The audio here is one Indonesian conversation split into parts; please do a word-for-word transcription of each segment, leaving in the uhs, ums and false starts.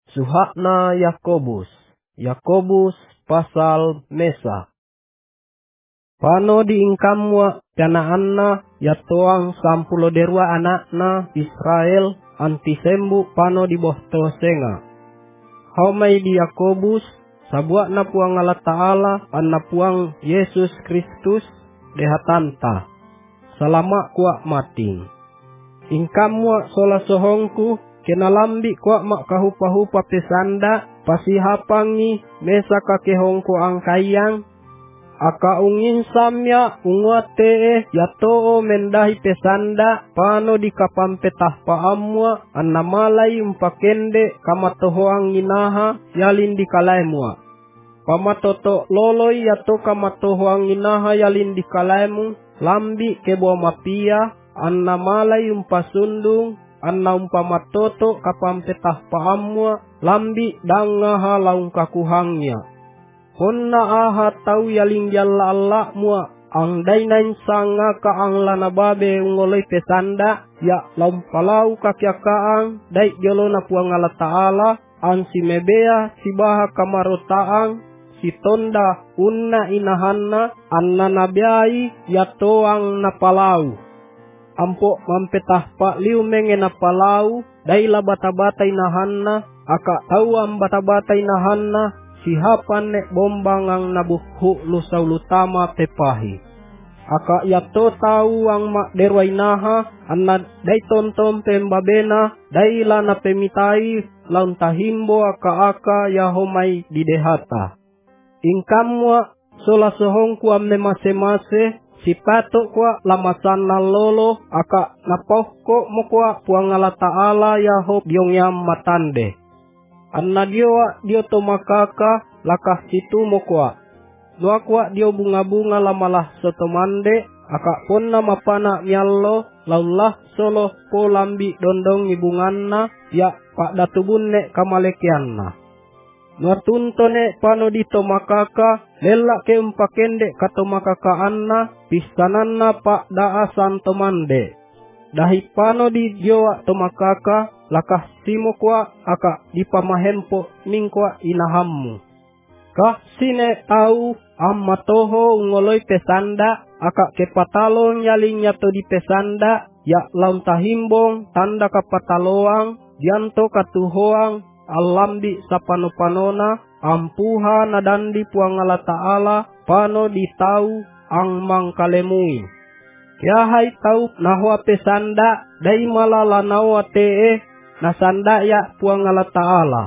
Suhakna Yakobus. Yakobus pasal mesa. Pano diingkamwa pianaanna yatoang sampulo derua anakna Israel antisembu pano di bohto senga. Haumai di Yakobus sabuak na puang Allah Ta'ala anna puang Yesus Kristus dehatanta. Salama kuak mating. Ingkamwa sola sohongku kenalambi kuak mak kahupa-hupa pesanda pasihapangi mesa kakehongku angkayang. Aka ungin samya unguate yatoo mendahi pesanda pano di kapampetah paamwa anna malay umpakende kamatohoang inaha yalin di kalaimwa. Pamatoto loloy yato kamatohoang inaha yalin di kalaimu lambi kebo mapia anna malay umpasundung anna umpamatoto kapampetah paamwa lambi dangaha laung kakuhangnya. Konna aha tau yaling jalla Allah mua ang dainain sanga ka ang lanababe ungoloy pesanda ya lampalau kakyakaang dai jolo na puang Allah Ta'ala ang si mebea si baha kamarotaang si tonda unna inahanna anna nabiai yato ang napalau. Ampo mampetah pa liu menge napalau dai la bata-bata inahanna aka tau ang bata-bata inahanna sihapan nek bombang ang nabuhu lusaw lutama tepahi. Aka yato tau ang mak derwainaha anna day tonton pembabena day la na pemitai laun tahimbo aka-aka yahomay didehata. Ingkamwa sola sohongku amne mase-mase sipato kwa lamasan na lolo aka napohko mo kwa puang Allah Ta'ala yaho biyongyam matande. Anna dioa dio tomakaka lakah situ mokwa. Dua kwa dio bunga-bunga lamalah sotomande aka ponna mapana miallo laulah solo po lambi dondong ibunganna ya pak datubun nek kamalekianna. Nuatuntone pano di tomakaka lelak ke umpakende katomakaka anna pistananna pak daa santomande. Dahi pano di dioa tomakaka lakah simo kwa aka dipamahempo mingkwa inahammu. Kah sine tau amma toho ngoloi pesanda aka kepatalong yaling yato di pesanda ya laun tahimbong tanda kapataloang dianto katuhoang alambi sapano-panona ampuha nadandi puang Allah Ta'ala pano di tau ang mangkalemui. Ya hai tau nahwa pesanda dai malala nawa tee nasanda ya puang Allah Ta'ala.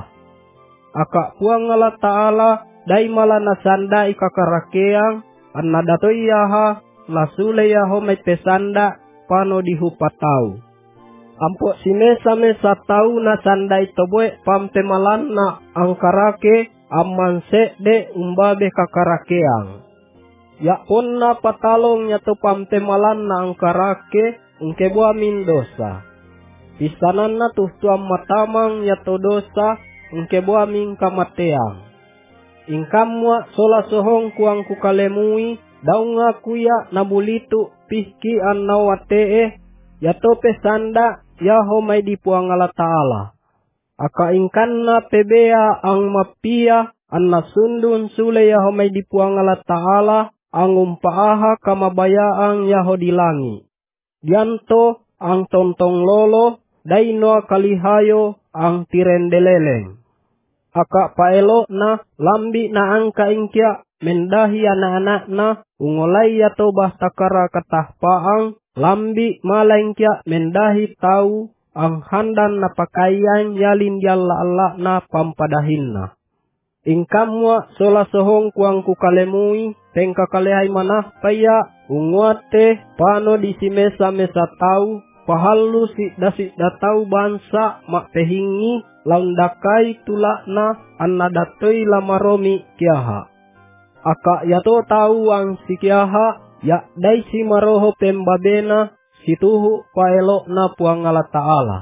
Aka puang Allah Ta'ala dai mala nasanda ikakarakeang anna datoi yaha lasule yaho mai pesanda pano dihupatau. Ampo simesa-mesa tau nasanda itoboe pampemalan na angkarake amman de umbabe kakarakeang. Ya ponna patalong nyato pampemalan na angkarake ungkebua min dosa. Pisanan na tuhtuam matamang yato dosa ungkebua min kamateang. Ingkamwa sola sohong kuang kukalemui daunga kuya nabulitu pihki annawatee yato pesanda yaho may dipuang Allah Ta'ala. Aka ingkanna pebea ang mapia anna sundun sule yaho may dipuang Allah Ta'ala ang umpaaha kamabayaang yaho dilangi. Dianto ang tontong lolo dainoa kalihayo ang tirendeleleng. Aka paelo na lambi na angka ingkya mendahi anak-anak na ungolay yato bahtakara katahpaang lambi malaingkya mendahi tau ang handan na pakaian yalin yalla Allah na pampadahinna. Ingkamwa sola sohong kuang kukalemui tengka kalehay manah paya unguate pano di si mesa-mesa tau pahalu si dasi datau bansa mak pehingi laundakai tulakna anna datoi lamaromi kiaha. Aka yato tau ang si kiaha ya dai si maroho pembabena situhu paelok na puang Allah Ta'ala.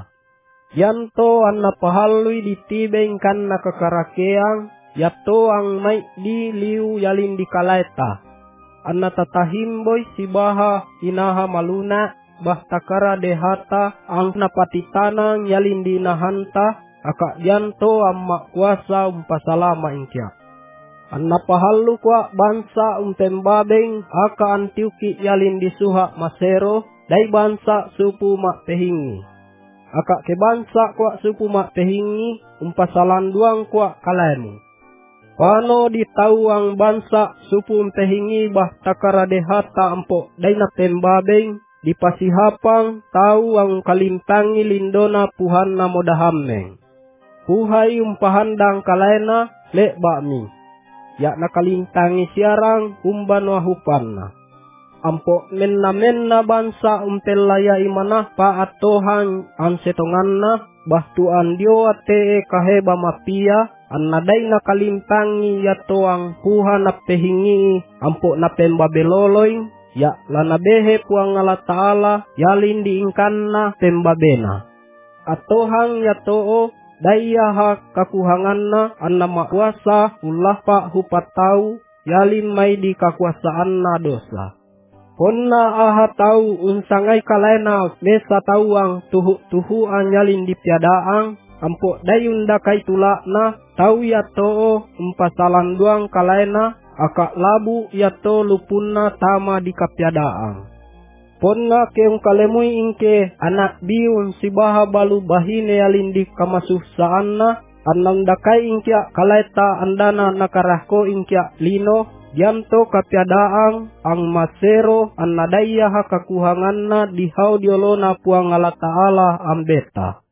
Yanto anna pahalui ditibeng kanna kakarakeang yato ang may di liu yalin di kalaeta. Anna tatahimboy si baha inaha maluna bahtakara dehata ang napatitanang yalin di nahanta akak janto amma kuasa umpasalama ingkia. Anna pahallu kwa bansa umpembabeng aka Antiuki yalin disuha masero dai bansa supu mak pehingi. Akak ke bansa kwa supu mak pehingi umpasalanduang kwa kalemu. Pano ditawang bansa supu umpehingi bah takara dehata empok dai na pembabeng di pasihapang tau ang kalimtangi lindona puhanna modahameng. Puhai umpahandang kalena lek bakmi. Ya nakalintangi siarang umban wahupanna. Ampok menna-menna bansa umpelaya imanah pa atohan ansetonganna bahtuan dioa te kaheba mapia annadai nakalintangi ya toang puha na pehingi ampok na pembabeloloing ya lanabehe puang Allah Ta'ala yalin diingkanna pembabena. Atohang ya too daya hak kakuhanganna anna makuasa ulah pak hupat tau yalin mai di kakuasaanna dosa. Ponna aha tau unsangai kalena mesa tauang tuhu-tuhuan yalin di piadaang ampok dayun dakai tulakna tau ya too umpasalan duang kalena akak labu ya to lupunna tama di kapiadaang. Ponna keung kalemui ingke anak biun si baha balu bahine yalindi kamasuh saanna annang dakai ingkia kalaita andana nakarahko ingkia lino dianto kapiadaang ang masero annadaya hakakuhanganna dihau diolona puang Allah Ta'ala ambeta.